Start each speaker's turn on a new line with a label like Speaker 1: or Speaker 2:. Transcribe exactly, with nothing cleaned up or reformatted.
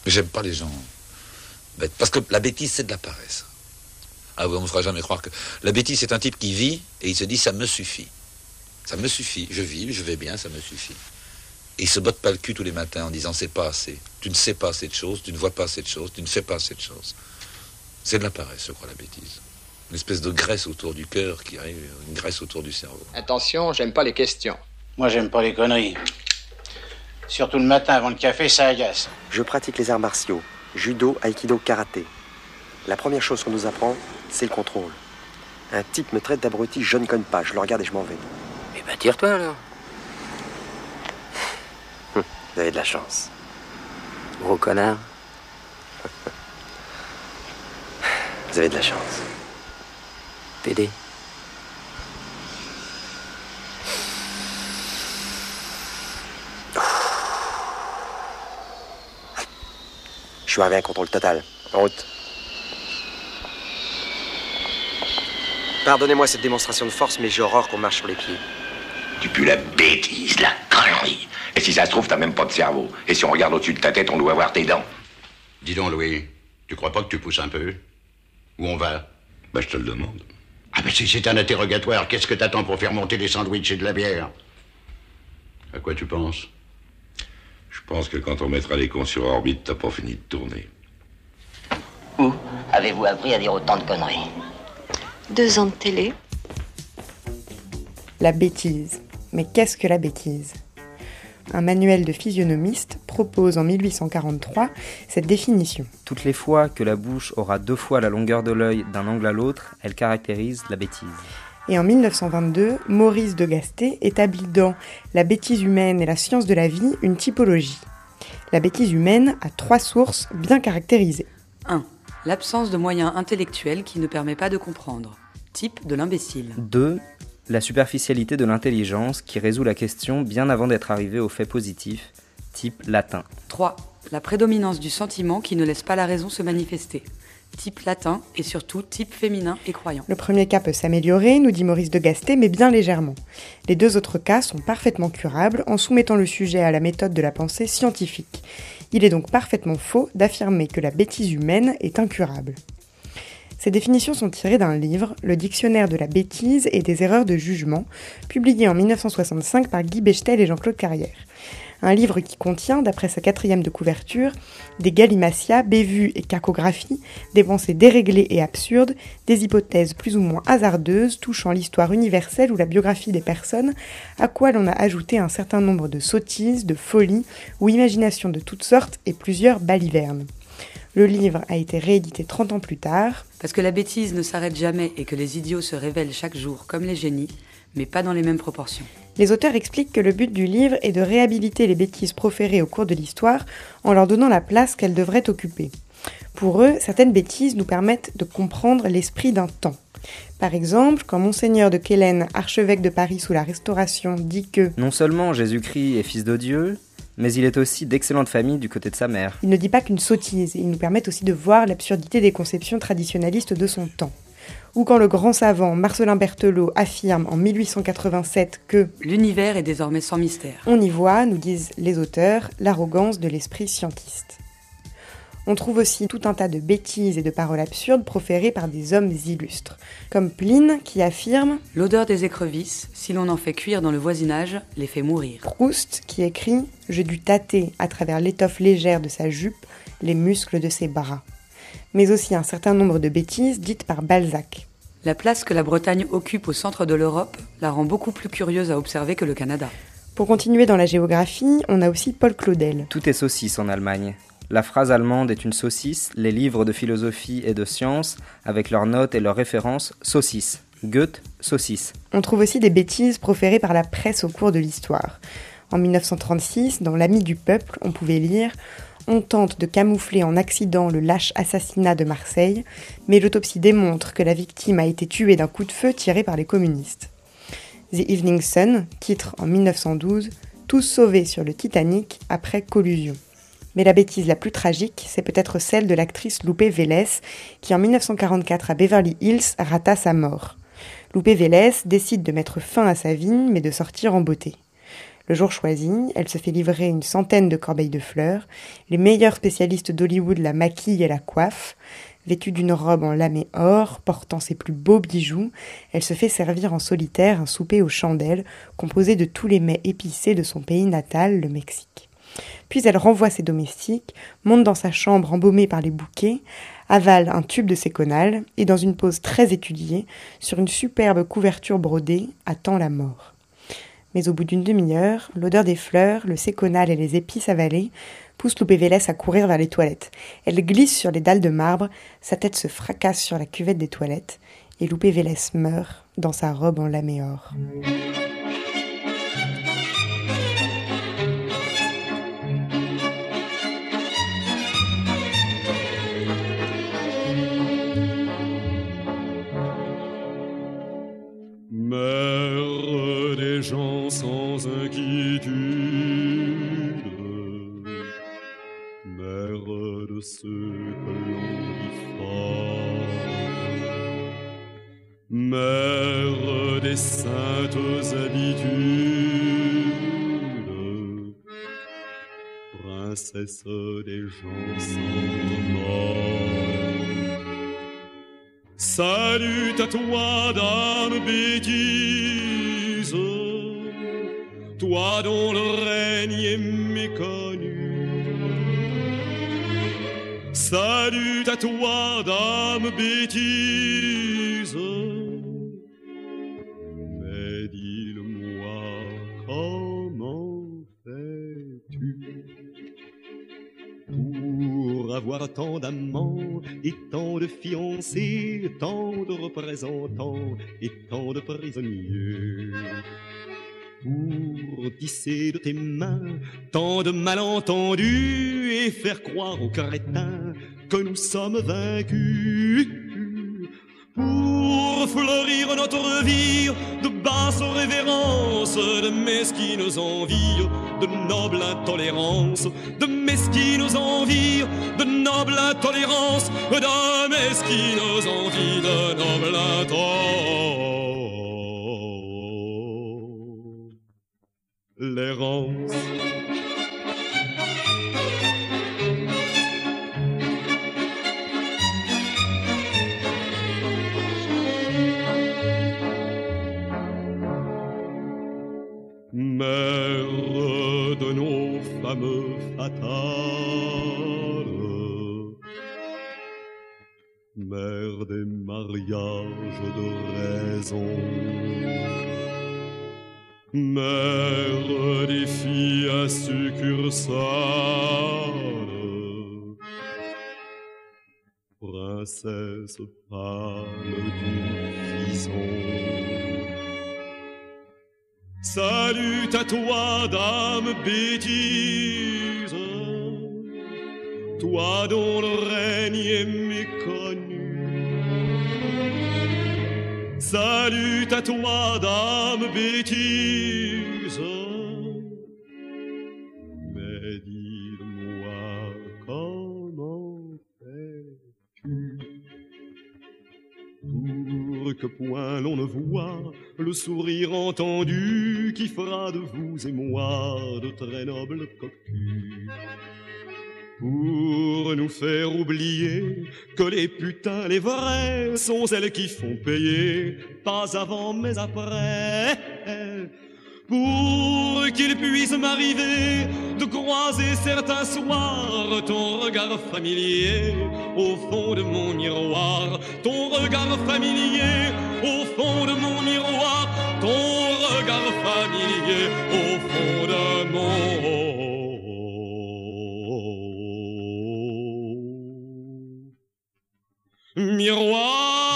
Speaker 1: Mais j'aime pas les gens bêtes. Parce que la bêtise, c'est de la paresse. Ah, on ne me fera jamais croire que... La bêtise, c'est un type qui vit et il se dit, ça me suffit. Ça me suffit. Je vis, je vais bien, ça me suffit. Et il se botte pas le cul tous les matins en disant, c'est pas assez. Tu ne sais pas assez de choses, tu ne vois pas assez de choses, tu ne fais pas assez de choses. C'est de la paresse, je crois, la bêtise. Une espèce de graisse autour du cœur qui arrive, une graisse autour du cerveau.
Speaker 2: Attention, j'aime pas les questions.
Speaker 3: Moi, j'aime pas les conneries. Surtout le matin avant le café, ça agace.
Speaker 4: Je pratique les arts martiaux, judo, aïkido, karaté. La première chose qu'on nous apprend, c'est le contrôle. Un type me traite d'abruti, je ne conne pas, je le regarde et je m'en vais.
Speaker 5: Eh ben, tire-toi alors.
Speaker 4: Vous avez de la chance.
Speaker 5: Gros connard.
Speaker 4: Vous avez de la chance.
Speaker 5: Pédé.
Speaker 4: Je suis arrivé à un contrôle total. En route. Pardonnez-moi cette démonstration de force, mais j'ai horreur qu'on marche sur les pieds.
Speaker 6: Tu pues la bêtise, la connerie. Et si ça se trouve, t'as même pas de cerveau. Et si on regarde au-dessus de ta tête, on doit voir tes dents.
Speaker 7: Dis donc, Louis, tu crois pas que tu pousses un peu? Où on va?
Speaker 6: Bah, je te le demande.
Speaker 7: Ah, mais si c'est un interrogatoire, qu'est-ce que t'attends pour faire monter des sandwichs et de la bière? À quoi tu penses?
Speaker 6: Je pense que quand on mettra les cons sur orbite, t'as pas fini de tourner.
Speaker 8: Où avez-vous appris à dire autant de conneries?
Speaker 9: Deux ans de télé.
Speaker 10: La bêtise. Mais qu'est-ce que la bêtise ? Un manuel de physionomiste propose en mille huit cent quarante-trois cette définition.
Speaker 11: Toutes les fois que la bouche aura deux fois la longueur de l'œil d'un angle à l'autre, elle caractérise la bêtise.
Speaker 10: Et en mille neuf cent vingt-deux, Maurice de Gastet établit dans La bêtise humaine et la science de la vie une typologie. La bêtise humaine a trois sources bien caractérisées.
Speaker 12: un. L'absence de moyens intellectuels qui ne permet pas de comprendre. Type de l'imbécile.
Speaker 11: deux. La superficialité de l'intelligence qui résout la question bien avant d'être arrivé au fait positif. Type latin.
Speaker 12: trois. La prédominance du sentiment qui ne laisse pas la raison se manifester. Type latin et surtout type féminin et croyant.
Speaker 10: Le premier cas peut s'améliorer, nous dit Maurice de Gastet, mais bien légèrement. Les deux autres cas sont parfaitement curables en soumettant le sujet à la méthode de la pensée scientifique. Il est donc parfaitement faux d'affirmer que la bêtise humaine est incurable. Ces définitions sont tirées d'un livre, Le Dictionnaire de la bêtise et des erreurs de jugement, publié en mille neuf cent soixante-cinq par Guy Bechtel et Jean-Claude Carrière. Un livre qui contient, d'après sa quatrième de couverture, des gallimatia, bévues et cacographies, des pensées déréglées et absurdes, des hypothèses plus ou moins hasardeuses touchant l'histoire universelle ou la biographie des personnes, à quoi l'on a ajouté un certain nombre de sottises, de folies ou imaginations de toutes sortes et plusieurs balivernes. Le livre a été réédité trente ans plus tard.
Speaker 12: Parce que la bêtise ne s'arrête jamais et que les idiots se révèlent chaque jour comme les génies, mais pas dans les mêmes proportions.
Speaker 10: Les auteurs expliquent que le but du livre est de réhabiliter les bêtises proférées au cours de l'histoire en leur donnant la place qu'elles devraient occuper. Pour eux, certaines bêtises nous permettent de comprendre l'esprit d'un temps. Par exemple, quand Monseigneur de Quélen, archevêque de Paris sous la Restauration, dit que
Speaker 11: non seulement Jésus-Christ est fils de Dieu, mais il est aussi d'excellente famille du côté de sa mère.
Speaker 10: Il ne dit pas qu'une sottise, il nous permet aussi de voir l'absurdité des conceptions traditionnalistes de son temps. Ou quand le grand savant Marcellin Berthelot affirme en mille huit cent quatre-vingt-sept que
Speaker 12: l'univers est désormais sans mystère.
Speaker 10: On y voit, nous disent les auteurs, l'arrogance de l'esprit scientiste. On trouve aussi tout un tas de bêtises et de paroles absurdes proférées par des hommes illustres, comme Pline qui affirme
Speaker 12: « L'odeur des écrevisses, si l'on en fait cuire dans le voisinage, les fait mourir. »
Speaker 10: Proust qui écrit « Je dus tâter, à travers l'étoffe légère de sa jupe, les muscles de ses bras. » Mais aussi un certain nombre de bêtises dites par Balzac.
Speaker 12: La place que la Bretagne occupe au centre de l'Europe la rend beaucoup plus curieuse à observer que le Canada.
Speaker 10: Pour continuer dans la géographie, on a aussi Paul Claudel.
Speaker 11: Tout est saucisse en Allemagne. La phrase allemande est une saucisse, les livres de philosophie et de sciences, avec leurs notes et leurs références, saucisse. Goethe, saucisse.
Speaker 10: On trouve aussi des bêtises proférées par la presse au cours de l'histoire. En mille neuf cent trente-six, dans L'Ami du peuple, on pouvait lire « On tente de camoufler en accident le lâche assassinat de Marseille, mais l'autopsie démontre que la victime a été tuée d'un coup de feu tiré par les communistes. » The Evening Sun titre en mille neuf cent douze « Tous sauvés sur le Titanic après collusion ». Mais la bêtise la plus tragique, c'est peut-être celle de l'actrice Lupe Vélez, qui en mille neuf cent quarante-quatre à Beverly Hills rata sa mort. Lupe Vélez décide de mettre fin à sa vie, mais de sortir en beauté. Le jour choisi, elle se fait livrer une centaine de corbeilles de fleurs. Les meilleurs spécialistes d'Hollywood la maquillent et la coiffent. Vêtue d'une robe en lamé or, portant ses plus beaux bijoux, elle se fait servir en solitaire un souper aux chandelles, composé de tous les mets épicés de son pays natal, le Mexique. Puis elle renvoie ses domestiques, monte dans sa chambre embaumée par les bouquets, avale un tube de séconal et, dans une pose très étudiée, sur une superbe couverture brodée, attend la mort. Mais au bout d'une demi-heure, l'odeur des fleurs, le séconal et les épices avalées poussent Loupé Vélès à courir vers les toilettes. Elle glisse sur les dalles de marbre, sa tête se fracasse sur la cuvette des toilettes, et Loupé Vélès meurt dans sa robe en lamé or.
Speaker 13: Mère des gens sans inquiétude, mère de ceux que l'on dit forts, mère des saintes habitudes, princesse des gens sans mort. Salut à toi, dame bêtise, toi dont le règne est méconnu. Salut à toi, dame bêtise, mais dis-le-moi, comment fais-tu pour avoir tant d'amants et tant de fiancés, tant de représentants et tant de prisonniers? Pour tisser de tes mains tant de malentendus et faire croire aux crétins que nous sommes vaincus? Pour fleurir notre vie de basse révérence, de mesquines envies, de noble intolérance, de mesquines envies, de noble intolérance, de mesquines envies, de noble intolérance. Mère de nos fameux fatales, mère des mariages de raison, mère des filles à succursale, princesse pâle du fison. Salut à toi, dame bêtise, toi dont le règne est méconnu. Salut à toi, dame bêtise, mais dis-moi, comment fais-tu pour que point l'on ne voit le sourire entendu qui fera de vous et moi de très nobles cocus? Pour nous faire oublier que les putains, les vrais, sont celles qui font payer, pas avant mais après. Pour qu'il puisse m'arriver de croiser certains soirs ton regard familier au fond de mon miroir, ton regard familier au fond de mon miroir, ton regard familier au fond de mon miroir.